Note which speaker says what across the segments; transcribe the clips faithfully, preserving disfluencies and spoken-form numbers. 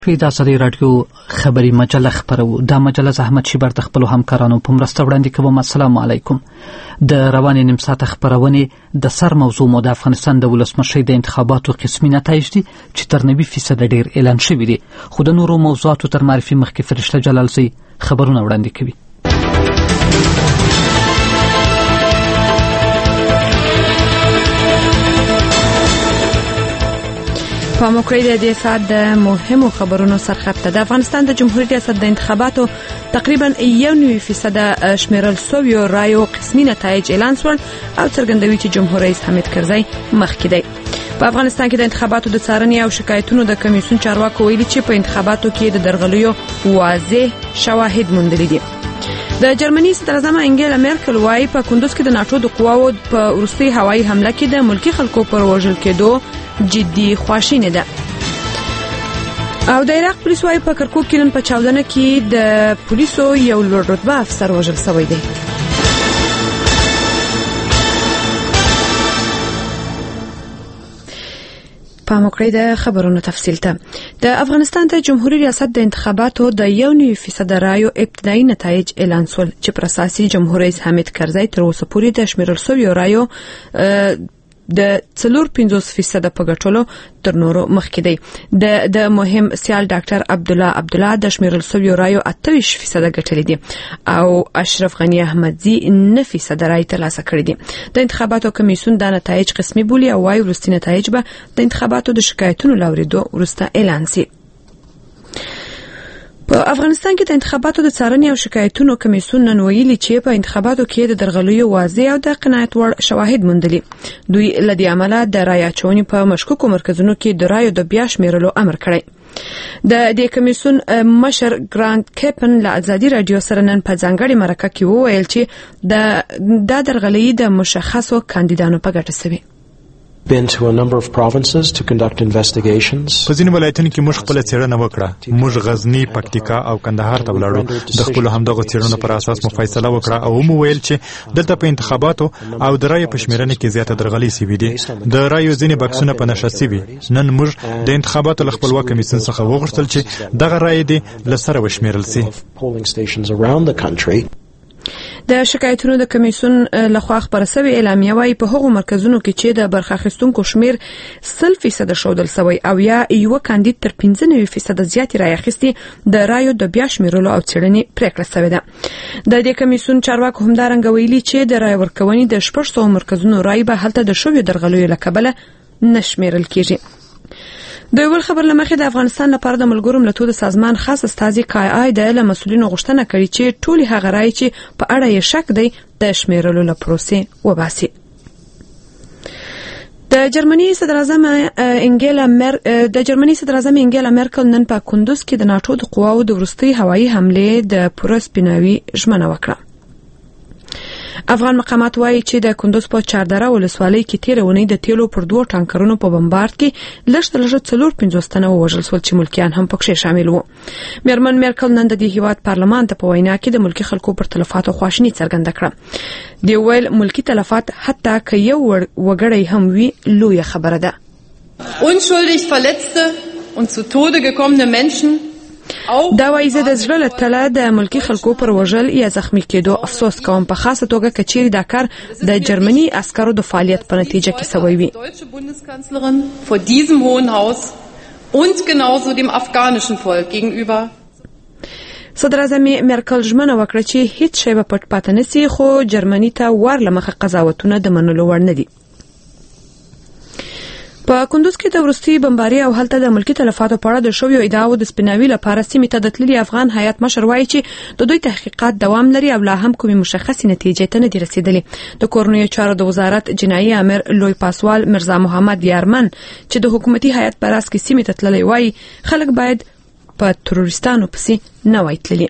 Speaker 1: د ازادي راډیو خبري مجله خپرو. دا مجله زحمت شیبر د خپلو همکارانو په مرسته وړاندې کوم. السلام علیکم. د روانې نیم ساعته خپرونې د سر موضوع مو د افغانستان د ولسمشرۍ د انتخاباتو قسمي نتایج دي چې تر نوي فیصده ډیر اعلان شوي دي. خو د نورو موضوعاتو تر معرفي مخکې فرشته جلالزی خبرونه وړاندې کوي.
Speaker 2: په موکړی د دې سات د مهمو خبرونو سرخط د افغانستان د جمهوریت ریاست د انتخاباتو تقریبا یو نوي فیصد شمیرل سویو رایو قسمي نتایج اعلان شول او څرګندوي چې جمهور رئیس حامد کرزی مخکې دی. په افغانستان کې د انتخاباتو د څارنې او شکایتونو د کمیسیون چارواکو ویلي چې په انتخاباتو کې د درغلیو واضح شواهد موندلي دي. د جرمني صدراعظم انګیلا مرکل وايي په کندوز کې د ناتو د قواو په وروستي هوایي حمله کې د ملکی خلکو پر وژل کېدو جدي خواشینه ده. او د عراق پولیس وايي په کرکوک کې نن په چاودنه کې د پولیسو یو لوړ رتبه افسر وژل شوی دی. په موکړی د خبرونو تفصیل ته د افغانستان د جمهوریت ریاست د انتخاباتو د یو نوي فیصد رایو ابتدایي نتایج اعلان شول چې پر اساسي جمهور رئیس حامد کرزی تر اوسه پورې د شمیرل شویو رایو د څلور پنځوس فیصد په ګټلو تر نورو مخکې دی. د د مهم سیال ډاکټر عبد الله عبد الله د شمیرل شویو رایو اته ویشت فیصد ګټلې دي او اشرف غنی احمدزی نه فیصد رای ترلاسه کړی دي. د انتخاباتو کمیسیون دا نتایج قسمي بولي او وايي وروستي نتایج به د انتخاباتو د شکایتونو لاوریدو وروسته اعلان شي. په افغانستان کې د انتخاباتو د څارنې او شکایتونو کمیسیون نن ویلي چې په انتخاباتو کې د درغلیو واضح او د قناعت وړ شواهد موندلي. دوی لدی عمله د رای اچونې په مشکوکو مرکزونو کې د رایو د بیا شمیرلو امر کړی. د دې کمیسیون مشر ګراند کیپن له ازادي رادیو سره نن په ځانګړي مرکه کې وویل چې د د درغلۍ د مشخصو کاندیدانو په ګټه شوی.
Speaker 3: been to a number of provinces to conduct investigations.
Speaker 4: په ځینې ولایتونو کې موږ خپل څېړنه وکړه. موږ غزنی، پکتیکا او کندهار ته ولاړو. د خپل همدغه څېړنو پر اساس مو فیصله وکړه او مو ویل چې دلته په انتخاباتو او د رایو په شمیرنې کې زیاته درغلي سوي دي. د رایو ځینې بکسونه په نشه سوي. نن موږ د انتخاباتو له خپلواک کمیسیون څخه وغوښتل چې دغه رایې دې له سره وشمیرل سي.
Speaker 2: د شکایتونو د کمیسیون لخوا خبره شوې اعلامیه وايي په هغو مرکزونو کې چې د برخه اخیستونکو شمیر سل فیصد شودل شوی او یا یو کاندید تر پنځه نوي فیصد زیات رای اخیستي د رایو د بیا شمیرلو او څېړنې پریکړه شوې ده. د دې کمیسیون چارواکو همدارنګه ویلي چې د رای ورکونې د شپږ سوه مرکزونو رای به هلته د شویو درغلیو له کبله نشمیرل کیږي. د یو خبر لمخې د افغانستان لپاره د ملګرو ملتونو د سازمان خاص استازي کای آی د له مسؤلینو غوښتنه کړې چې ټولي هغه رای چې په اړه یې شک دی د شمیرلو له پروسې وباسي. د جرمني صدراعظم انګیلا مر د جرمني صدراعظم انګیلا مرکل نن په کندوز کې د ناتو د قواو د وروستي هوایي حمله د پوره سپیناوي ژمنه وکړه. افغان مقامات وایي چې د کندوز په چاردره ولسوالۍ کې تیر اونۍ د تیلو پر دوه ټانکرونو په بمبارد کې لږ تر لږه څلور پنځوس تنه ووژل شول چې ملکیان هم پکې شامل وو. میرمن مرکل نن د دې هیواد پارلمان ته په وینا کې د ملکی خلکو پر تلفاتو خواشیني څرګنده کړه. دی ویل ملکی تلفات حتی که یو وګړی هم وي لویه خبره ده.
Speaker 5: Unschuldig verletzte und zu Tode gekommene Menschen
Speaker 2: دا وایي زه د زړه له تله د ملکی خلکو پر وژل یا زخمی کېدو افسوس کوم، په خاصه توګه کچېرې دا کار د جرمني عسکرو د فعالیت په نتیجه کې شوی وي.
Speaker 5: deutsche Bundeskanzlerin vor diesem Hohen Haus und genauso dem afghanischen Volk gegenüber.
Speaker 2: صدراعظم مرکل ژمنه وکړه چې هیڅ شی به پټ پاتې نشي، خو جرمني ته ور لمخه قضاوتونه د منلو وړ نه دي. په کندوز کې د وروستي بمباري او هلته د ملکی تلفاتو په اړه د شویو ادعاو د سپیناوي لپاره سیمې ته د تللي افغان هیات مشر وایي چې د دوی تحقیقات دوام لري او لا هم کومې مشخصې نتیجې ته نه دي رسیدلې. د کورنیو چارو د وزارت جنایي امر لوی پاسوال مرزا محمد یارمن چې د حکومتي هیات پر اساس کې سیمې ته تللی وایي خلک باید په تروریستانو پسې نه وای تللی.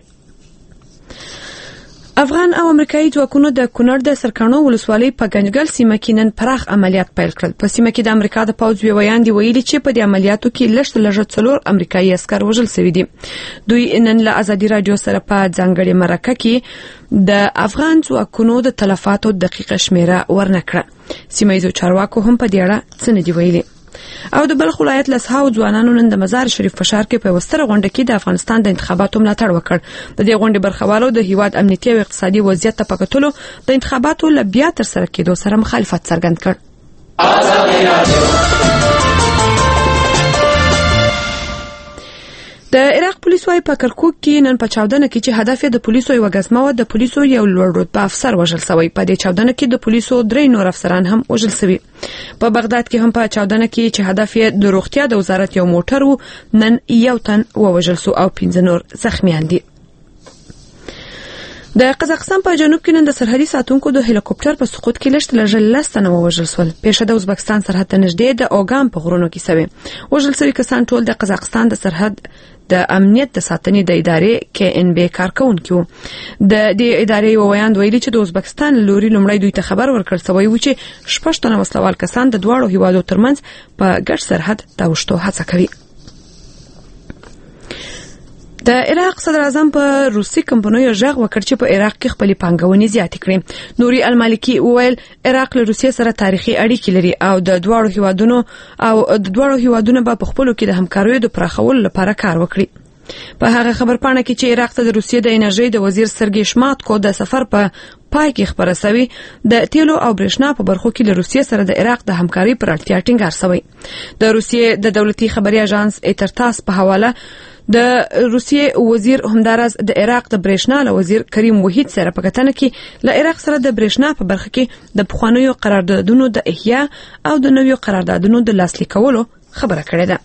Speaker 2: افغان او امریکایي ځواکونو د کونړ د سرکانو ولسوالۍ په ګنجګل سیمه کې نن پراخ عملیات پیل کړل. په سیمه کې د امریکا د پوځ ویاندې ویلي چې په دې عملیاتو کې لږ تر لږه څلور امریکایي عسکر وژل شوي دي. دوی نن له ازادي رادیو سره په ځانګړې مرکه کې د افغان ځواکونو د تلفاتو دقیقه شمیره ورنکړه. سیمه ییزو چارواکو هم په دې اړه څه نه دی ویلي. او د بلخ ولایت لسهاو ځوانانو نن د مزار شریف په ښار کې په وستره غونډه کې د افغانستان د انتخاباتو ملاتړ وکړ. د دې غونډې برخوالو د هیواد امنیتي او اقتصادي وضعیت ته په کتلو د انتخاباتو له بیا ترسره کېدو سره مخالفت څرګند کړ. د عراق پولیسو وايي په کرکوک کې نن په چاودنه کې چې هدف د پولیسو یو غزمه و د پولیسو یو لوړ رتبه افسر وژل شوی. په دې چاودنه کې د پولیسو درې نور افسران هم وژل شوي. په بغداد کې هم په چاودنه کې چې هدف د روغتیا د وزارت یو موټر و نن یو تن ووژل شو او پنځه نور زخمیان دي. د قزاقستان په جنوب کې نن د سرحدي ساتونکو د هلیکوپټر په سقوط کې لږ تر لږه لس تنه ووژل شول. پیښه د ازبکستان سرحد ته نږدې د اوګام په غرونو کې شوې. وژل شوي کسان ټول د قزاقستان د سرحد د امنیت د ساتنې د ادارې کې ان بي کارکونکي وو. د دې ادارې وویاند ویلي چې د ازبکستان لوري لومړی دوی ته خبر ورکړ شوی و چې شپږ تنه وسلوال کسان د دواړو هیوادو ترمنځ په ګډ سرحد د وشتو هڅه کوي. د عراق صدر اعظم په روسي کمپنیو ژغ وکړ چې په عراق کې خپل پانګونې زیاتې کړي. نوري المالکی وویل عراق له روسیې سره تاریخي اړیکې لري او د دواړو هیوادونو او د دواړو هیوادونو په خپلو کې د همکاریو د پراخولو لپاره کار وکړي. په هغه خبرپاڼه کې چې عراق ته د روسیې د انرژي د وزیر سرګي شماتکو د سفر په پای کې خبره شوی د تیلو او برېښنا په برخو کې له روسیې سره د عراق د همکاري پر اړتیا ټینګار شوی. د روسیې د دولتي خبري اژانس ایترتاس په حواله د روسیې وزیر همدارز د عراق د برېښنا له وزیر کریم وحید سره په کتنه کې له عراق سره د برېښنا په برخه کې د پخوانیو قراردادونو د احیا او د نویو قراردادونو د لاسلیک کولو خبره کړې ده.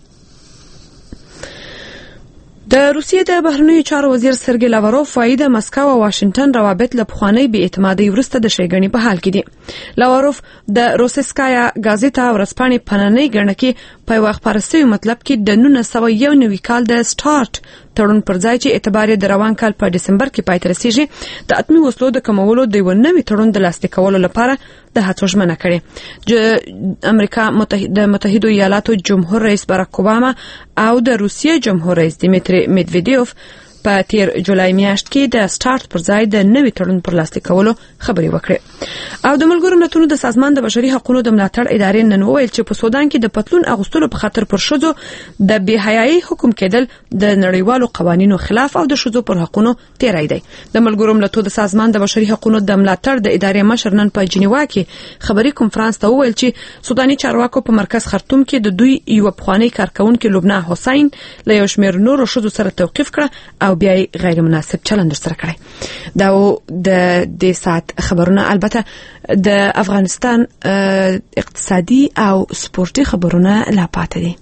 Speaker 2: د روسیې د بهرنیو چارو وزیر سرګي لاوروف وايي د مسکو او واشنگټن روابط له پخوانۍ بې اعتمادۍ وروسته د شیګنې په حال کې دي. لاوروف د روسسکایا غازیتا ورځپاڼې په نننۍ ګڼه کې په یو خبر شوي مطلب کې د نولس سوه یو نوي کال د سټارټ تړون پر ځای چې اعتبار د روان کال په دسمبر کې پای ته رسیږي د اتمي وسلو د کمولو د یو نوي تړون د لاسلیک کولو لپاره د هڅو ژمنه کړې. امریکا متحده متحده ایالاتو جمهور رئیس باراک اوباما او د روسیې جمهور رئیس دیمیتری میدویدیوف په تیر جولای میاشت کې د سټارټ پر ځای د نوي تړون پر لاسلیک کولو خبرې وکړې. او د ملګرو ملتونو د سازمان د بشري حقوقو د ملاتړ ادارې نن وویل چې په سودان کې د پتلون اغوستلو په خاطر پر شذو د بې حیايي حکم کېدل د نړیوالو قوانینو خلاف او د شذو پر حقوقو تیری دی. د ملګرو ملتونو د سازمان د بشري حقوقو د ملاتړ د ادارې مشر نن په جنیوا کې خبري کنفرانس ته وویل چې سوداني چارواکو په مرکز خرطوم کې د دوی یو پخوانی کارکونکو لبنان حسین له یو شمېر نورو شذو سره توقیف کړ او بیا غیر مناسب چلند سره کړی. دا د دې سات خبرونه البته د افغانستان اقتصادي او سپورتي خبرونه لا پاتې دي.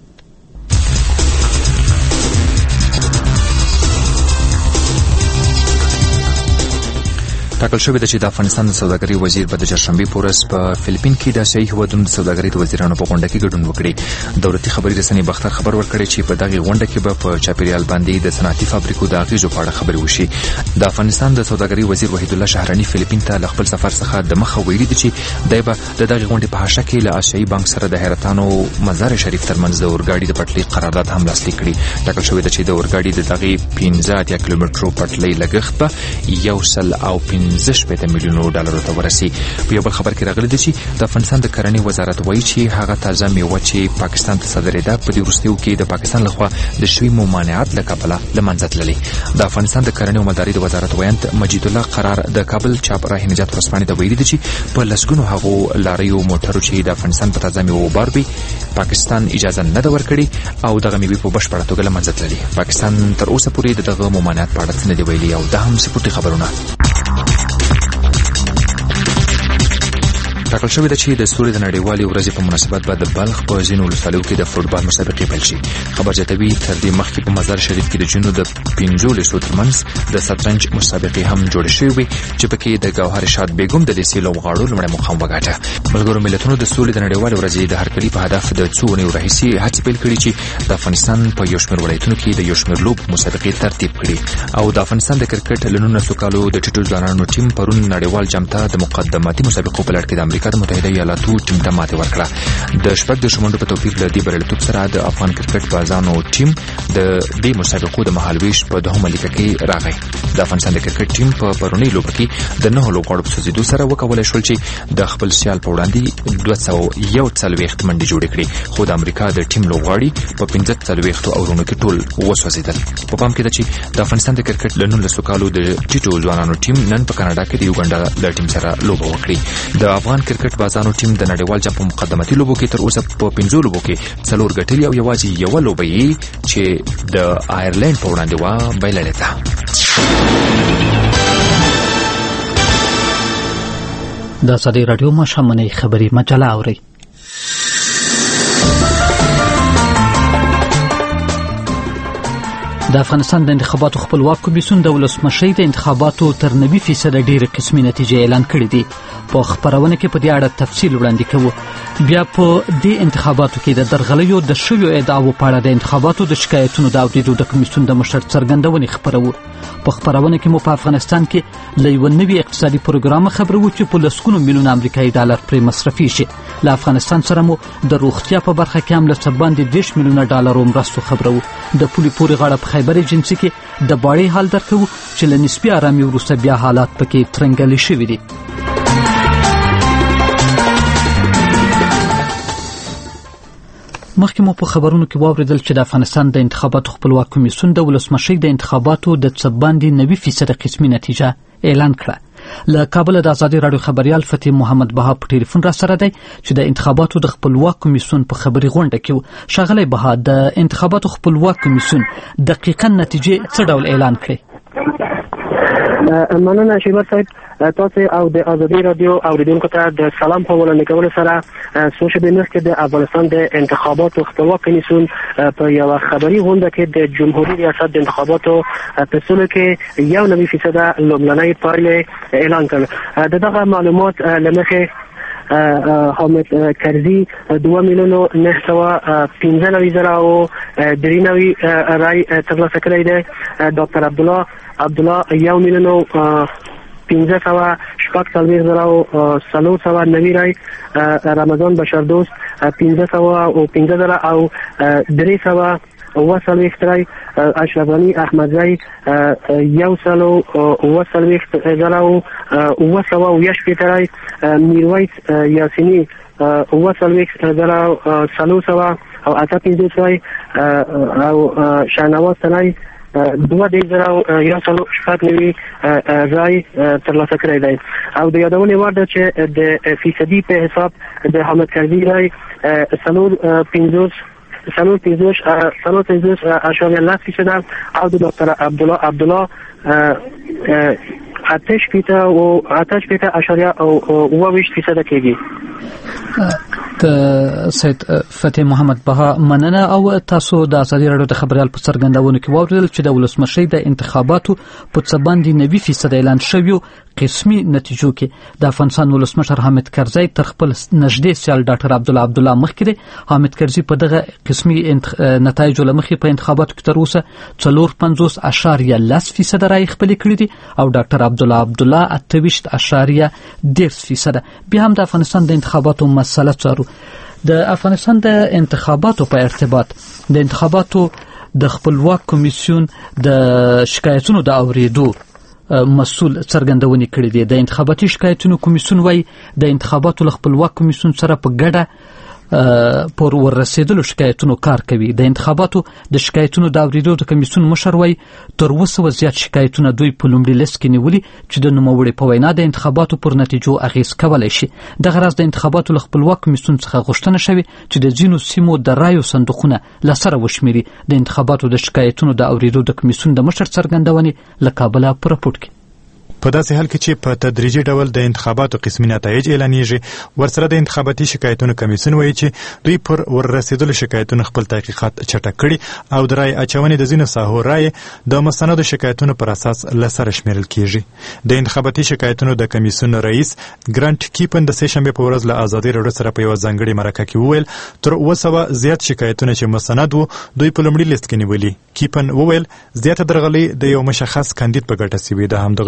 Speaker 6: ټاکل شوې ده چې د افغانستان د سوداګرۍ وزیر به د چهارشنبې په ورځ په فلیپین کې د آسیایي هیوادونو د سوداګرۍ د وزیرانو په غونډه کې ګډون وکړي. دولتي خبري رسنۍ بختر خبر ورکړی چې په دغه غونډه کې به په چاپیریال باندې د صنعتي فابریکو د اغیزو په اړه خبرې وشي. د افغانستان د سوداګرۍ وزیر وحید الله شهرانی فلیپین ته له خپل سفر څخه د مخه ویلي دي چې دای به د دغه غونډې په حاشیه کې له آسیایي بانک سره د حیرتانو مزار شریف ترمنځ د اورګاډي د پټلۍ قرارداد هم لاسلیک کړي. ټاکل شوې ده چې د اورګاډي د دغه پنځه اتیا کیلومترو پټلۍ لګښت به یو سل او پنځه شپېته میلیونو ډالرو ته ورسي. په یو بل خبر کې راغلی دی چې د افغانستان د کرنې وزارت وایي چې هغه تازه میوه چې پاکستان ته صادرېده په دې وروستیو کې د پاکستان لخوا د شوي ممانعت له کبله له منځه تللې. د افغانستان د کرنې او مالدارۍ د وزارت ویاند مجید الله قرار د کابل چاپ راه نجات ورځپاڼې ته ویلي دي چې په لسګونو هغو لاریو موټرو چې د افغانستان په تازه میوه بار وي پاکستان اجازه نه ده ورکړې او دغه میوې په بشپړه توګه له منځه تللې. پاکستان تر اوسه پورې د دغه ممانعت په اړه څه نه دي ویلي او دا هم سپورتي خبرونه. ټاکل شوې ده چې د سولې د نړیوالې ورځې په مناسبت به د بلخ په ځینو ولسوالیو کې د فوټبال مسابقې پیل شي. خبر زیاتوي تر دې مخکې په مزار شریف کې د جنو د پنځو لیسو ترمنځ د شطرنج مسابقې هم جوړې شوې وي چې پکې د ګوهر شاد بیګم د لیسې لوبغاړو لومړی مقام وګاټه. ملګرو ملتونو د سولې د نړیوالې ورځې د هرکلي په هدف د څو اونیو راهیسې هڅې پیل کړي چې د افغانستان په یو شمېر ولایتونو کې د یو شمېر لوب مسابقې ترتیب کړي. او د افغانستان د کرکټ له نولسو کالو د ټیټو ځوانانو ټیم پرون نړیوال جام ته د مقدماتي مسابقو په لړ کې د امریکا امریکا د متحده ایالاتو ټیم ته ماتې ورکړه. د شپږ د شمنډو په توپیر له دې بریالیتوب سره د افغان کرکټ بازانو ټیم د دې مسابقو د مهالویش په دوهمه لیګه کې راغی. د افغانستان د کرکټ ټیم په پرونی لوبه کې د نهو لوبغاړو په سوځېدو سره وکولای شول چې د خپل سیال په وړاندې دوه سوه یو څلوېښت منډې جوړې کړي، خو د امریکا د ټیم لوبغاړي په پنځه څلوېښتو اورونو کې ټول وسوځېدل. په پام کې ده چې د افغانستان د کرکټ له نولسو کالو د ټیټو ځوانانو ټیم نن په کاناډا کې د یوګانډا له ټیم سره لوبه وکړي. د افغان کرکټ بازانو ټیم د نړیوال جام په مقدمتي لوبو کې تر اوسه په پنځو لوبو کې څلور ګټلي او یوازې یوه لوبه یې چې د آیرلینډ په وړاندې وه بایللې ده.
Speaker 1: د ازادي راډیو ماښامنۍ خبري مجله اورئ. د افغانستان د انتخاباتو خپلواک کمیسیون د ولسمشۍ د انتخاباتو تر نوي فیصده ډېرې قسمي نتیجې اعلان کړې دي. په خبرونه کې په دې اړه تفصیل وړاندې کوو. بیا په دې انتخاباتو کې د درغلیو د شویو ادعاو په اړه د انتخاباتو د شکایتونو د اورېدو د کمیسیون د مشر څرګندونې خبرو. په خبرونه کې مو په افغانستان کې له یو نوي اقتصادي پروګرام خبرو چې په لسګونو میلیونه امریکایي ډالر پرې مصرفي شي. له افغانستان سره مو د روغتیا په برخه کې هم له څه باندې دېرش میلیونه ډالرو مرستو خبرو. د پولې پورې غاړه په خیبر ایجنسي کې د باړې حال درکوو چې له نسبي آرامي وروسته بیا حالات پکې ترنګلي شوي دي. مخکې مو په خبرونو کې واوریدل چې د افغانستان د انتخاباتو خپلواک کمیسیون د ولسمشۍ د انتخاباتو د څه باندې نوي فیصده قسمي نتیجه اعلان کړه. له کابل د ازادي راډیو خبريال فتح محمد بها په ټلیفون را سره دی چې د انتخاباتو د خپلواک کمیسیون په خبري غونډه کې شاغلی بها د انتخاباتو خپلواک کمیسیون دقیقاً نتیجې څه ډول اعلان کړي.
Speaker 7: مننه شیبر صاحب، تاسو او د ازادي راډیو اوریدونکو ته د سلام په وړاندې کولو سره څو شپې مخکې د افغانستان د انتخاباتو خپلواک کمیسیون په یو خبري غونډه کې د جمهوریت ریاست د انتخاباتو په سلو کې یو نوي فیصده لومړنۍ پایلې اعلان کړ. دغه معلومات لمخه حامد کرزی دوه میلیونو نه سوه پنځه نوي زره او درې نوي رای ترلاسه کړی دی. ډاکټر عبدالله عبدالله یو میلیونو پنځه سوه شپږ څلوېښت زره او څلور سوه نوي رای، رمضان بشردوست پنځه سوه او پنځه زره او درې سوه اوه څلوېښت رای، اشرف غني احمدزی یو سل او اوه څلوېښت زره او اوه سوه اویا شپېته رای، میرویس یاسیني اوه څلوېښت زره او څلور سوه او اته پنځوس رای او شاهنواز تنی دوه دېرش زره او یو سل شپږ نوي رای ترلاسه کړی دی. او د یادونې وړ ده چې د فیصدي په حساب د حامد کرزي رای څلور پنځوس څلور پنځوس څلور پنځوس اعشاریه لس فیصده او د ډاکټر عبدالله عبدالله اته شپېته او اته شپېته اعشاریه او اوه ویشت فیصده کېږي.
Speaker 1: د سید فتح محمد بها مننه. او تاسو د ازادي راډیو د خبريال په څرګندونو کې واوریدل چې د ولسمشۍ د انتخاباتو په څه باندې نوي فیصد اعلان شوی قسمي نتیجو کې د افغانستان ولسمشر حامد کرزی تر خپل نږدې سیال ډاکټر عبدالله عبدالله مخکې حامد کرزی په دغه قسمي نتایجو لمخې په انتخاباتو کې تر اوسه څلور پنځوس اعشاریه لس فیصد رای خپل کړی دي او ډاکټر عبدالله عبدالله اته ویشت اعشاریه دېرش فیصد. بیا هم د افغانستان د انتخاباتو مسله څارو. د افغانستان د انتخاباتو په ارتباط د انتخاباتو د خپلواک کمیسیون د شکایتونو د اوریدو مسؤل څرګندونې کړې دي. د انتخاباتي شکایتونو کمیسیون وايي د انتخاباتو له خپلواک کمیسیون سره په ګډه پر ورسېدلو شکایتونو کار کوي. د انتخاباتو د شکایتونو د اوریدو د کمیسیون مشر وايي تر اوسه زیات شکایتونه دوی په لومړي لیست کې نیولي چې د نوموړي په وینا د انتخاباتو پر نتیجو اغیز کولای شي. دغه راز د انتخاباتو له خپلواک کمیسیون څخه غوښتنه شوې چې د ځینو سیمو د رایو صندوقونه لسره وشمیري. د انتخاباتو د شکایتونو د اوریدو د کمیسیون د مشر څرګندونې له کابله په راپورټ کې
Speaker 4: په داسې حال کې چې په تدریجي ډول د انتخاباتو قسمي نتایج اعلانېږي، ورسره د انتخاباتي شکایتونو کمیسیون وایي چې دوی پر وررسېدلو شکایتونو خپل تحقیقات چټک کړي او د رای اچونې د ځینو ساحو رای د مستندو شکایتونو پر اساس لسره شمیرل کیږي. د انتخاباتي شکایتونو د کمیسیون رئیس ګرانټ کیپن د سه شنبې په ورځ له ازادي راډیو سره په یو ځانګړي مرکه کې وویل تر اوه سوه زیات شکایتونه چې مستند وو دوی په لومړي لیست کې نیولي. کیپن وویل زیاته درغلي د یو مشخص کاندید په ګټه سوي. د همدغه شکایت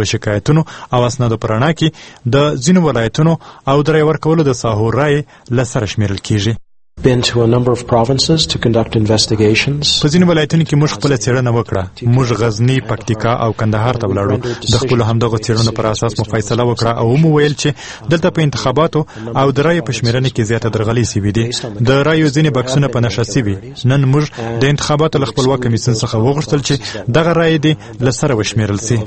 Speaker 4: شکایتونو او اسنادو په رڼا کې د ځینو ولایتونو او د رای ورکولو د ساحو رای له سره شمیرل کیږي.
Speaker 3: been to a number of provinces to conduct investigations.
Speaker 4: په ځینو ولایتونو کې موږ خپل څېړنه وکړه. موږ غزنی، پکتیکا او کندهار ته ولاړو. د خپل همدغه څېړنو پر اساس مو فیصله وکړه او مو ویل چې دلته په انتخاباتو او د رای په شمیرنې کې زیاته درغلي سوي دي. د رایو ځینې بکسونه په نشه سوي. نن موږ د انتخاباتو له خپلواک کمیسیون څخه وغوښتل چې دغه رای دې له سره وشمیرل سي.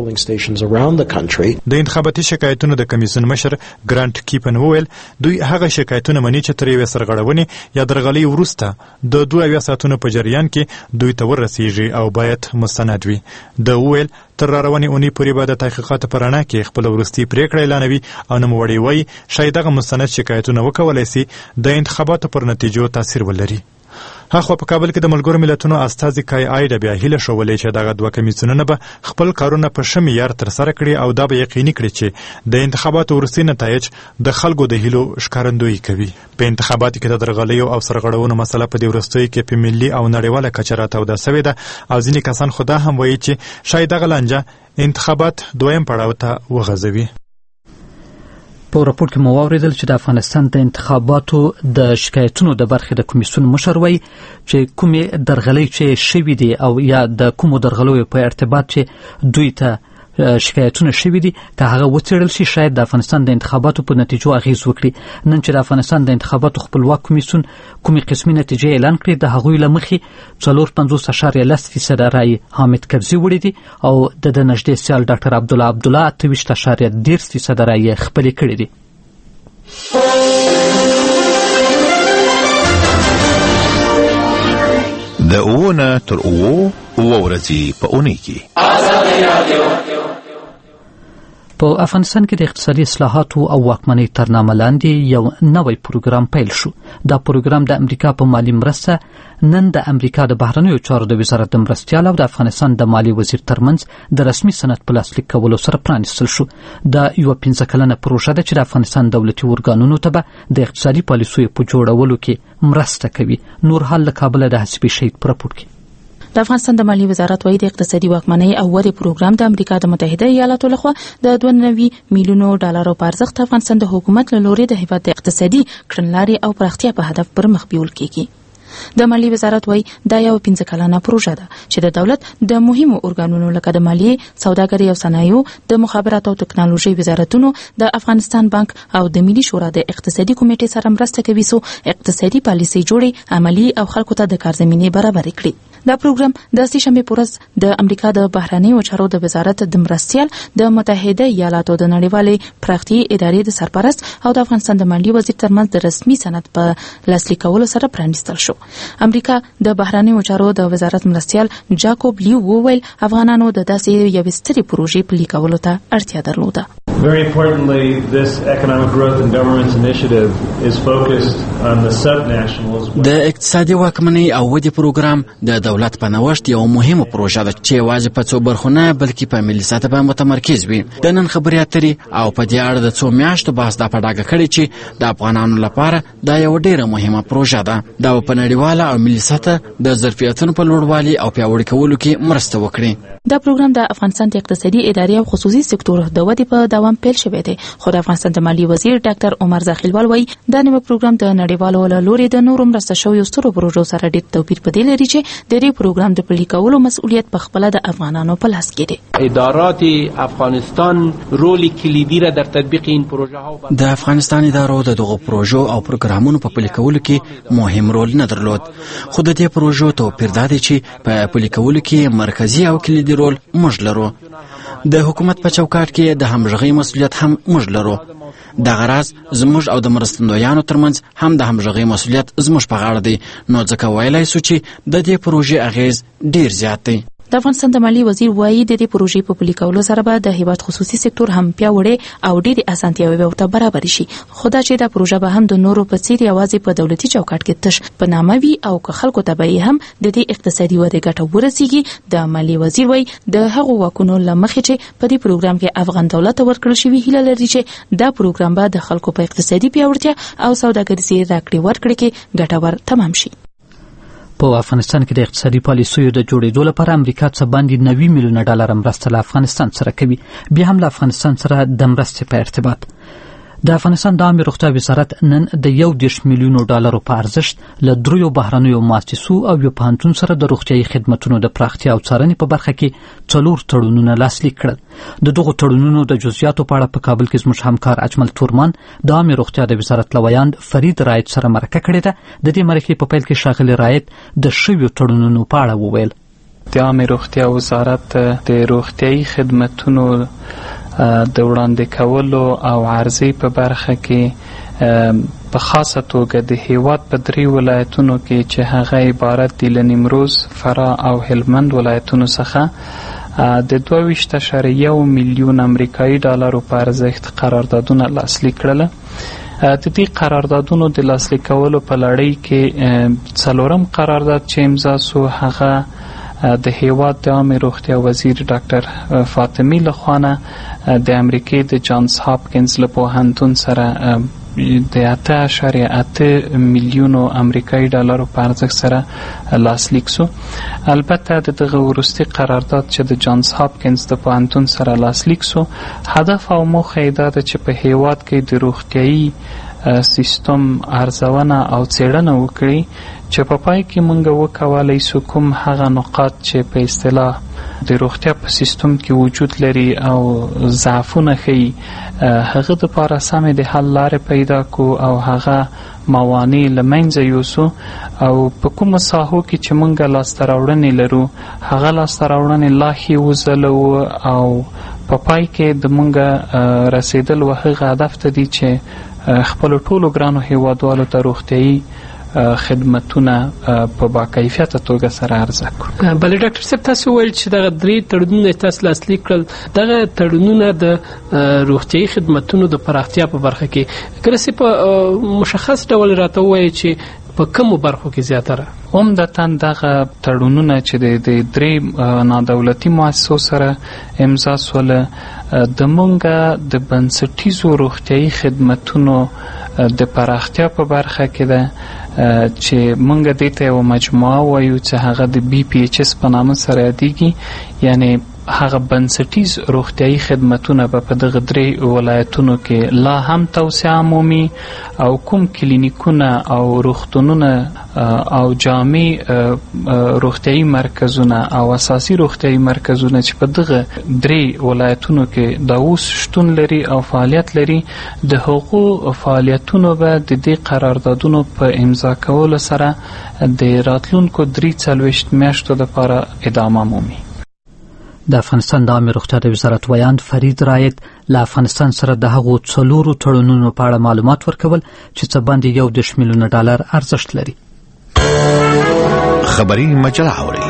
Speaker 4: د انتخاباتي شکایتونو د کمیسیون مشر ګرانټ کیپن وویل دوی هغه شکایتونه مني چې تر یوې سرغړونې یا درغلي وروسته د دوه اویا ساعتونو په جریان کې دوی ته ورسیږي او باید مستند وي. د وویل تر راروانې اونۍ پورې به د تحقیقاتو په رڼا کې خپله وروستۍ پریکړه اعلانوي او نوموړی وایي شاید دغه مستند شکایتونه وکولی سي د انتخاباتو پر نتیجو تاثیر ولري. هغه په کابل کې د ملګرو ملتونو استازي کای آیډا بیا هیله شولې چې دغه دوه کمیسیونونه به خپل کارونه په ښه معیار ترسره کړي او دا به یقیني کړي چې د انتخاباتو وروستي نتایج د خلکو د هیلو ښکارندویي کوي. په انتخاباتو کې د درغلیو او سرغړونو مسله په دې وروستیو کې په ملي او نړیواله کچه راتوده سوې ده او ځینې کسان خو دا هم وایي چې شاید دغه لانجه انتخابات دویم پړاو ته وغځوي.
Speaker 1: په راپور کې مو واوریدل چې د افغانستان د انتخاباتو د شکایتونو د برخې د کمیسیون مشر وایي چې کومې درغلۍ چې شوي دي او یا د کومو درغلیو په ارتباط چې دوی ته شکایتونه شوي دي که هغه وڅېړل شي شاید د افغانستان د انتخاباتو په نتیجو اغیز وکړي. نن چې د افغانستان د انتخاباتو خپلواک کمیسیون کومې قسمي نتیجې اعلان کړي د هغوی له مخې څلور پنځوس اشاریه لس فیصده رایې حامد کرزي وړي دي او د ده نږدې سیال ډاکټر عبدالله عبدالله اته ویشت اشاریه دېرش فیصده رایې خپلې کړي دي.
Speaker 8: د اوونه تر اوو اوه ورځې په اونۍ کې
Speaker 1: په افغانستان کې د اقتصادي اصلاحاتو او واکمنۍ تر نامه لاندې یو نوی پروګرام پیل شو. دا پروګرام د امریکا په مالی مرسته نن د امریکا د بهرنیو چارو د وزارت د مرستیال او د افغانستان د مالی وزیر ترمنځ د رسمي سند په لاسلیک کولو سره پرانیستل شو. دا یوه پنځه کلنه پروژه ده چې د افغانستان دولتي ارګانونو ته به د اقتصادي پالیسیو په جوړولو کې مرسته کوي. نور حال له کابله د حسبي شهید په راپور کې.
Speaker 9: د افغانستان د مالی وزارت وایي د اقتصادي واکمنۍ او وري پروګرام د امریکا د متحده ایالاتو لخوا د دوه نوي میلیونو ډالرو په ارزښت افغانستان د حکومت له لوري د هیواد د اقتصادي کړنلارې او پراختیا په هدف پر مخ بیول کیږي. د مالی وزارت وایي دا یو پنځه کلنه پروژه ده چې د دولت د مهمو ارګانونو لکه د مالیې، سوداګرۍ او صنایعو، د مخابراتو او ټکنالوژي وزارتونو، د افغانستان بانک او د ملي شورا د اقتصادي کمیټې سره مرسته کوي سو اقتصادي پالیسي جوړي، عملی او خلکو ته د کار زمینه برابر کړي. دا پروګرام د سې شنبې پورز د امریکا د بهرنیو چارو د وزارت د مرستیال د متحده ایالاتو د نړیوالې پراختیا ادارې د سرپرست او د افغانستان د مالی وزیر ترمنځ د رسمي سند په لاسلیک کولو سره پرانیستل شو. امریکا د بهرنیو چارو د وزارت مرستیال جاکوب لیو وویل افغانانو د داسې یوې سترې پروژې پلي کولو ته اړتیا درلوده.
Speaker 10: Very importantly, this economic growth and governance initiative is focused on the subnationals.
Speaker 11: د اقتصادي واکمنۍ او ودې پروګرام د دولت په نوښت یو مهمه پروژه ده چې یوازې په څو برخو نه بلکې په ملي سطح باندې متمرکز وي. د نن خبرې اترې او په دې اړه د څو میاشتو بحث دا په ډاګه کړی چې د افغانانو لپاره دا یو ډیره مهمه پروژه ده. دا په نړیواله او ملي سطح د ظرفیتونو په لوړوالي او پیاوړي کولو کې مرسته وکړي.
Speaker 9: دا پروګرام د افغانستان د اقتصادي ادارې او خصوصي سکتور د ودې په دوام پیل شوی دی. خو د افغانستان د مالی وزیر ډاکټر عمر زاخیلوال وایي دا نوی پروګرام د نړیوالو له لوري د نورو مرسته شویو سترو پروژو سره ډېر توپیر په دې لري چې د دې پروګرام د پلي کولو مسؤلیت په خپل د افغانانو په لاس کې دی.
Speaker 12: ادارات افغانستان رول کلیدی را در تطبیق این پروژه ها
Speaker 11: د افغانستان ادارو د دغه پروژو او پروګرامونو په پلي کولو کې مهم رول نه درلود. خو د دې پروژو توپیر دا دی چې په پلي کولو کې مرکزی او کلیدي رول موږ لرو. د حکومت په چوکاټ کې د همغږۍ مسؤلیت هم موږ لرو. د غراض زموږ او د مرستندویانو ترمنځ هم د همغږۍ مسؤلیت زموږ په غاړه دی. نو ځکه ویلای سو چې د دې پروژې اغیز ډیر زیات دی.
Speaker 9: د افغانستان د مالی وزیر وایي د دې پروژې په پلي کولو سره به د هیواد خصوصي سکتور هم پیاوړی او ډېرې اسانتیاوې ورته برابر شي. خو دا چې دا پروژه به هم د نورو په څیر یوازې په دولتي چوکاټ کې تش په نامه وي او که خلکو ته به هم د دې اقتصادي ودې ګټه ورسیږي. د مالی وزیر وایي د هغو واکونو له مخې چې په دې پروګرام کې افغان دولت ورکړل شوی هیله لري چې دا پروګرام به د خلکو په اقتصادي پیاوړتیا او سوداګریزي راکړې ورکړې کې ګټور تمام شي.
Speaker 1: په افغانستان کې د اقتصادي پالیسیو د جوړېدو لپاره امریکا څه باندې نوي میلیونه ډالر مرسته له افغانستان سره کوي. بیا هم له افغانستان سره د مرستې په ارتباط د افغانستان د عامه روغتیا وزارت نن د یو دېرش میلیونو ډالرو په ارزښت له دریو بهرنیو مؤسسو او یو پوهنتون سره د روغتیايي خدمتونو د پراختیا او څارنې په برخه کې څلور تړونونه لاسلیک کړل. د دغو تړونونو د جزئیاتو په اړه په کابل کې زموږ همکار اجمل تورمان د عامه روغتیا د وزارت لویاند فرید رایت سره مرکه کړې ده. د دې مرکې په پیل کې ښاغلی رایت د شویو تړونونو په اړه وویل.
Speaker 13: د عامه روغتیا وزارت د روغتیايي خدمتونو د وړاندې کولو او عرضې په برخه کې په خاصه توګه د هیواد په درې ولایتونو کې چې هغه عبارت دي له نیمروز، فراه او هلمند ولایتونو څخه د دوه ویشت اعشاریه یو میلیون امریکایي ډالرو په ارزښت قراردادونه لاسلیک کړل. د دې قراردادونو د لاسلیک کولو په لړۍ کې څلورم قرارداد چې امضا سو هغه د هیواد د عامه روغتیا وزیر ډاکټر فاطمی لخوانه د امریکې د جانز هاپکینز له پوهنتون سره د اته اعشاریه اته میلیونو امریکایي ډالرو په ارزښت سره لاسلیک سو. البته د دغه وروستي قرارداد چې د جانز هاپکینز د پوهنتون سره لاسلیک سو هدف او موخه یې دا ده چې په هیواد کې د روغتیايي سیستم ارزونه او څېړنه وکړي چې په پای کې موږ وکولای سو کوم هغه نقاط چې په اصطلاح د روغتیا په سیستم کې وجود لري او ضعفونه ښیي هغه دپاره سمې د حل لارې پیدا کو او هغه موانع له منځه یوسو او په کومو ساحو کې چې موږ لاسته راوړنې لرو هغه لاسته راوړنې لا ښې وځلوو او په پای کې د موږ رسیدل و هغه هدف ته دي چې خپلو ټولو ګرانو هیوادوالو ته روغتیايي خدمتونه په باکیفیته توګه سره عرضه کړو.
Speaker 12: بله ډاکټر صاحب تاسو ویل چې دغه درې تړونونه تاسو لاسلیک کړل. دغه تړونونه د روغتیايي خدمتونو د پراختیا په برخه کې کله چې په مشخص ډول راته ووایي چې په کومو برخو کې زیاتره؟
Speaker 13: عمدتاً دغه تړونونه چې د درې نادولتي مؤسسو سره امضا سوله د مونږه د بنسټیزو روغتیايي خدمتونو د پراختیا په برخه کې ده چې مونږ دې ته یوه مجموعه وایو چې هغه د بی پی ایچ اس په نامه سره یادیږي. یعنی هغه بنسټیز روغتیايي خدمتونه به په دغه درې ولایتونو کې لا هم توسعه مومي او کوم کلینیکونه او روغتونونه او جامع روغتیايي مرکزونه او اساسي روغتیايي مرکزونه چې په دغه درې ولایتونو کې دا اوس شتون لري او فعالیت لري د هغو فعالیتونو به د دې قراردادونو په امضا کولو سره د راتلونکو درې څلوېښت میاشتو دپاره ادامه مومي.
Speaker 1: د افغانستان د عامه روغتیا د وزارت ویاند فرید رایت له افغانستان سره د هغو څلورو تړونونو په اړه معلومات ورکول چې څه باندې یو دېرش میلیونه ډالر ارزښت لري.
Speaker 8: خبري مجله اوري.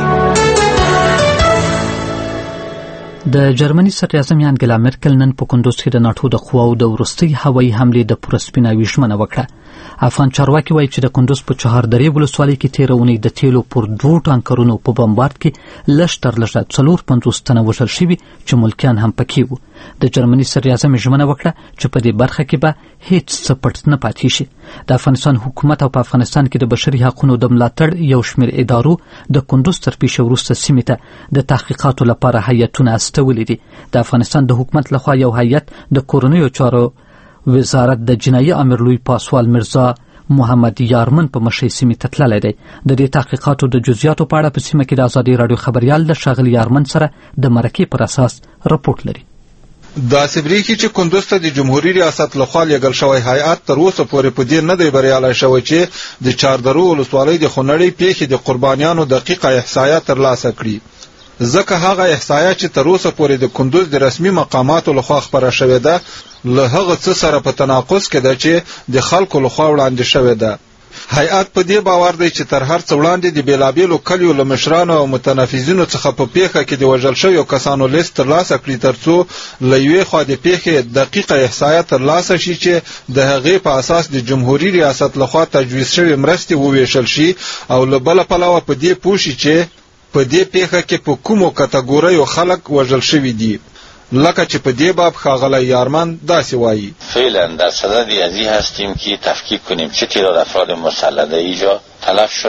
Speaker 1: د جرمني صدر اعظم انګلا مرکل نن په کندوز کې د ناټو د قواو د وروستۍ هوایي حملې د پوره سپیناوي ژمنه وکړه. افغان چارواکي وایي چې د کندوز په چهار درې ولسوالۍ کې تېره اونۍ د تیلو پر دوو ټانکرونو په بمبارد کې لږ تر لږه څلور پنځوس تنه وژل شوي چې ملکیان هم پکې وو. د جرمني صدر اعظم ژمنه وکړه چې په دې برخه کې به هیڅ څه پټ نه پاتې شي. د افغانستان حکومت او په افغانستان کې د بشري حقوقو د ملاتړ یو شمېر ادارو د کندوز تر پیښې وروسته سیمې ته د تحقیقاتو لپاره هیئتونه استولي دي. د افغانستان د حکومت لخوا یو هیئت د کورنیو چارو وزارت د جنایي امر لوی پاسوال مرزا محمد یارمن په مشرۍ سیمې ته تللی دی. د دې تحقیقاتو د جزئیاتو په اړه په سیمه کې د ازادي راډیو خبریال د ښاغلي یارمن سره د مرکې پر اساس رپورټ لري.
Speaker 14: داسې بریښي چې کندوز ته د جمهوریت ریاست لخوا لیږل شوی هیئات تر اوسه پورې په دې نه دی بریالی شوی چې د چاردرو ولسوالۍ د خونړۍ پیښې د قربانیانو دقیقه احصایه ترلاسه کړي. ځکه هغه احصایه چې تر اوسه پورې د کندوز د رسمي مقاماتو لخوا خپره شوې ده له هغه څه سره په تناقض کې ده چې د خلکو لخوا وړاندې شوې ده. هیئات په دې باور دی چې تر هر څه وړاندې د بیلابیلو کلیو له مشرانو او متنفذینو څخه په پیښه کې د وژل شویو کسانو لیست ترلاسه کړي ترڅو له یوې خوا د پیښې دقیقه احصایه ترلاسه شي چې د هغې په اساس د جمهوریت ریاست لخوا تجویز شوې مرستې وویشل شي او له بله پلوه په دې پوه شي چې په دې پیښه کې په کومو کټګوریو خلک وژل شوي دي. لکه چې په دې باب ښاغلی یارمن داسې وایي:
Speaker 15: فعلا در صدد ریاضی هستیم که تفکیک کنیم چه تعداد افراد مسلح در اینجا تلف شده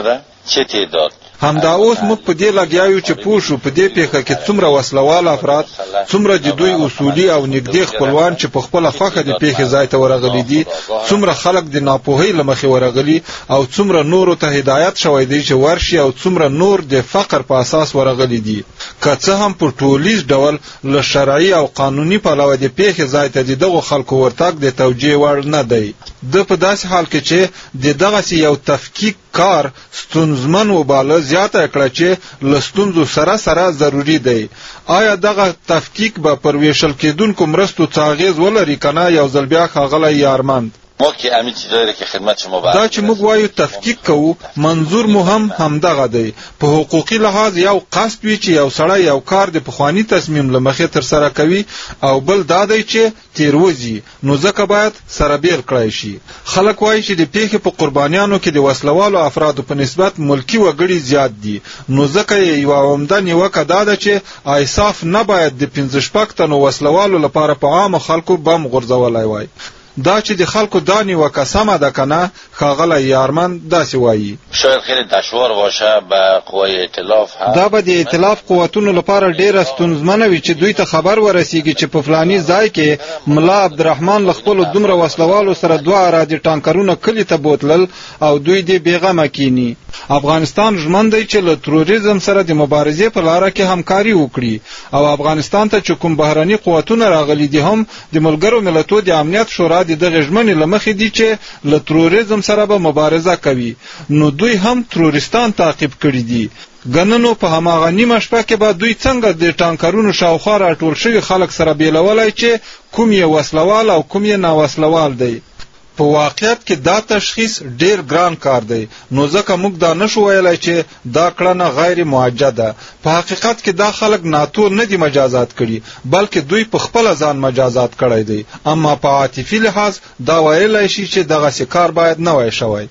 Speaker 15: چه تعداد
Speaker 14: همدا اوس موږ په دې لګیاو چې پوه شو په دې پیښه کې څومره وسلوال افراد، څومره د دوی اصولي او نږدې خپلوان چې په خپل خوخه د پیښې ځای ته ورغلي دي، څومره خلک د ناپوهۍ لمخې ورغلي او څومره نورو ته هدایت شوی دی چې ورشي او څومره نور د فقر په اساس ورغلي دي. که څه هم په ټولیز ډول له شرعي او قانوني پلوه د پیښې ځای ته دغه خلکو ورتګ د توجیه وړ نه دی. د په داسې حال کې چې د دغه یو تفکیک کار ستونزمن وباله زیاته کړه چې له ستونزو سره سره ضروری دی. آیا دغه تفکیک به پر ویشل کېدونکو مرستو څه اغېز ولري که نه؟ یو ځل بیا ښاغلی یارمند
Speaker 15: ما که همین چیزایی که خدمت شما برد
Speaker 14: دا چې موږ وایو تفکیک کوو، منظور مو هم همدغه دی. په حقوقي لحاظ یو قصد وي چې یو سړی یو کار د پخواني تصمیم له مخې ترسره کوي او بل دا دی چې تیروځي، نو ځکه باید سره بیل کړی شي. خلک وایي چې د پیښې په قربانیانو کې د وسلوالو افرادو په نسبت ملکي وګړي زیات دي، نو ځکه یې یوه عمده نیوکه دا ده چې ایصاف نه باید د پنځه شپږ تنو وسلوالو لپاره په عامو خلکو بم غورځولی وای. دا چې د خلکو دا نیوکه سمه ده که نه؟ ښاغلی یارمن داسې وایي
Speaker 15: شاید خیلی دشوار باشه به قوای ائتلاف هم
Speaker 14: دا به د ائتلاف قوتونو لپاره ډیره ستونزمنه وي چې دوی ته خبر ورسیږي چې په فلاني ځای کې ملا عبدالرحمن له خپلو دومره وسلوالو سره دوه ارادي ټانکرونه کلي ته بوتلل او دوی دې بېغمه کینی. افغانستان ژمن دی چې له تروریزم سره د مبارزې په لاره کې همکاري وکړي او افغانستان ته چې کوم بهرني قوتونه راغلي دي هم د ملګرو ملتونو د امنیت شورا د دغه ژمنې له مخې دي چې له تروریزم سره به مبارزه کوي. نو دوی هم تروریستان تعقیب کړي دي. ګننو په هماغه نیمه شپه کې به دوی څنګه د ټانکرونو شاوخوا راټول شوي خلک سره بیلولی چې کوم یې وسلوال او کوم یې ناوسلوال دی. په واقعیت کې دا تشخیص ډیر ګران کار دی، نو ځکه موږ دا نشو ویلای چې دا کړنه غیر موجده. په حقیقت کې دا خلک ناتو نه دي مجازات کړي، بلکې دوی په خپل ځان مجازات کړی دی. اما په عاطفي لحاظ دا ویلای شي چې دغه کار باید نه وای شوی.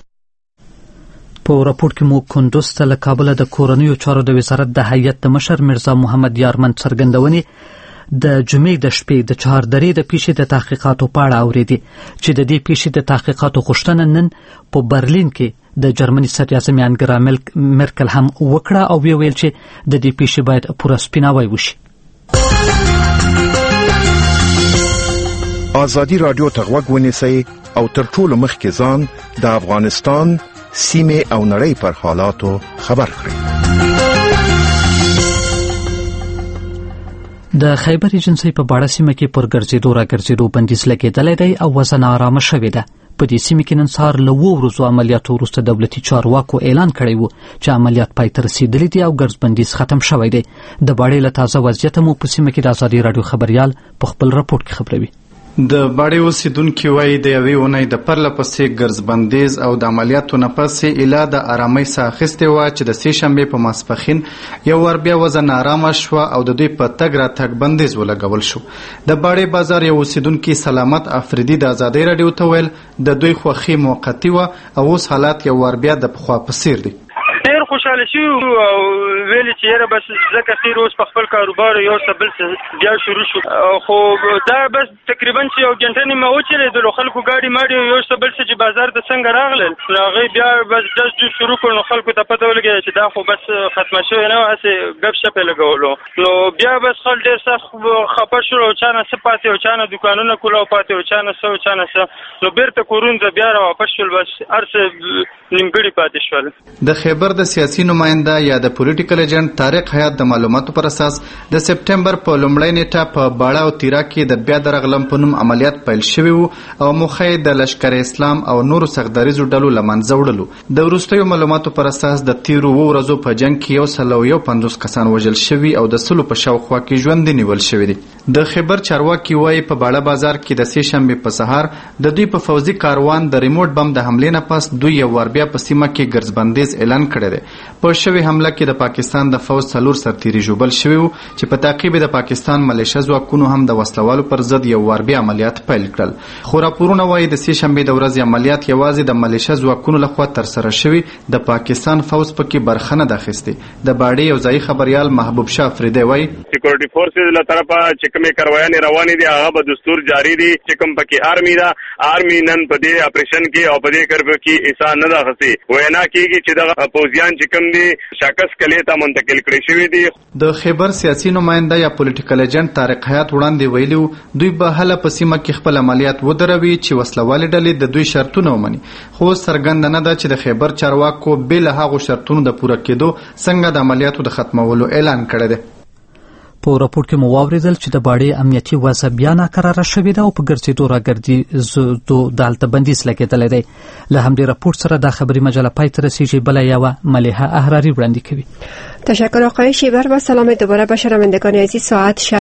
Speaker 1: په راپور کې مو کندوز ته له کابله د کورنیو چارو د وزارت د هیئت د مشر مرزا محمد یارمن څرګندونې د جمعې د شپې د چهاردرې د پیښې د تحقیقاتو په اړه اورېدې چې د دې پیښې د تحقیقاتو غوښتنه نن په برلین کې د جرمني صدراعظم انګلا مرکل هم وکړه او ویل چې د دې پیښې باید پوره سپیناوی وشي.
Speaker 8: ازادي رادیو ته غوږ ونیسئ او تر ټولو مخکې ځان د افغانستان سیمې او نړۍ پر حالاتو خبر کړئ.
Speaker 1: د خیبر ایجنسۍ په باړه سیمه کې پر ګرځېدو را ګرځېدو بندیز لګېدلی دی او وضع نارامه شوې ده. په دې سیمه کې نن سهار له اوو ورځو عملیاتو وروسته دولتي چارواکو اعلان کړی و چې عملیات پای ته رسېدلی دي او ګرځ بندیز ختم شوی دی. د باړې له تازه وضعیته مو په سیمه کې د ازادي راډیو خبریال په خپل راپور کې خبروي.
Speaker 16: د باړې اوسیدونکي وایي د یوې اونۍ د پرله پسې ګرځبندیز او د عملیاتو نه پسې ایله د ارامۍ ساه اخیستې وه چې د سې شنبې په ماسپښین یو وار بیا وضع نارامه شوه او د دوی په تګ راتګ بندیز ولګول شو. د باړې بازار یو اوسیدونکي سلامت افریدي د ازادۍ راډیو ته ویل د دوی خوښي موقتي وه او اوس حالات یو وار بیا د پخوا په څیر دي.
Speaker 17: ډېر خوشحاله شوي او ویلې چې یاره بس ځکه خیر اوس په خپل کاروبار یو څه بل څه بیا شروع شو، خو دا بس تقریبا چې یو ګنټه نیمه وچلېدلو خلکو ګاډي ماډي یو څه بل څه چې بازار ته څنګه راغلل نو هغوی بیا بس ډز ډز شروع کړو، نو خلکو ته پته ولګېده چې دا خو بس ختمه شوې نه وه، هسې ګپ شپ یې لګولو. نو بیا بس خلک ډېر سخت خفه شول او چا نه څه پاتې او چا نه دوکانونه کولاو پاتې او چا نه څه او چا نه څه، نو بېرته کورونو ته بیا راواپس شول، بس هر څه نیمګړي پاتې شول.
Speaker 16: د خیبر د سیاسي نماینده یا د پولیټیکل ایجنټ طارق حیات د معلوماتو پر اساس د سپټمبر په لومړۍ نیټه په باړه او تیرا کې د بیا درغلم په نوم عملیات پیل شوي وو او موخه یې د لشکر اسلام او نورو سختدریزو ډلو له منځه وړلو. د وروستیو معلوماتو پر اساس د تیرو اوو ورځو په جنګ کې یو سل او یو پنځوس کسان وژل شوي او د سلو په شاوخوا کې ژوندي نیول شوي دي. د خیبر چارواکي وایي په باړه بازار کې د سې شنبې په سهار د دوی په فوزي کاروان د ریموټ بم د حملې نه پس دوی یو وار بیا په سیمه کې ګرځبندیز اعلان کړی دی. په شوی حمله کې د پاکستان د فوج څلور سرتیري ژوبل شوي وو چې په تعقیب د پاکستان ملیشه ځواکونو هم د وسلوالو پر ضد یو وار بیا عملیات پیل کړل. خو راپورونه وایي د سې شنبې د ورځې عملیات یوازې د ملیشه ځواکونو لخوا ترسره شوي، د پاکستان فوج پکې برخه نه ده اخیستې. د باډې یو ځایي خبریال محبوب شاه افریدی وایي
Speaker 18: سکیورټي فورسز له طرفه چې کومې کاروایانې روانې دي هغه به دستور جاری دي، چې کوم پکې آرمي ده آرمي نن په دې اپریشن کې او په دې کرب کې ایسا نه ده غسي وینا کیږي چې دغه پوزیان چې کوم دي شاکس کلی ته منتقل کړي شوی دي.
Speaker 16: د خیبر سیاسي نماینده یا پولیټیکل ایجنټ طارق حیات وړاندې ویلي دوی به هله په سیمه کې خپل عملیات ودروي چې وسلوالې ډلې د دوی شرطونه ومني، خو څرګنده نه ده چې د خیبر چارواکو بې له هغو شرطونو د پوره کېدو څنګه د عملیاتو د ختمولو اعلان کړی دی.
Speaker 1: په راپور کې مو واوریدل چې د باډې امنیتي وضع بیا ناکراره شوې ده او په ګرځېدو راګرځېدو د هلته بندیز لګېدلی دی. له همدې راپور سره دا خبري مجله پای ته رسیږي. بله یوه ملیحه احراري وړاندې کوي.
Speaker 19: تشکر آقای شیبر. با سلام دوباره به شنوندگان عزیز. ساعت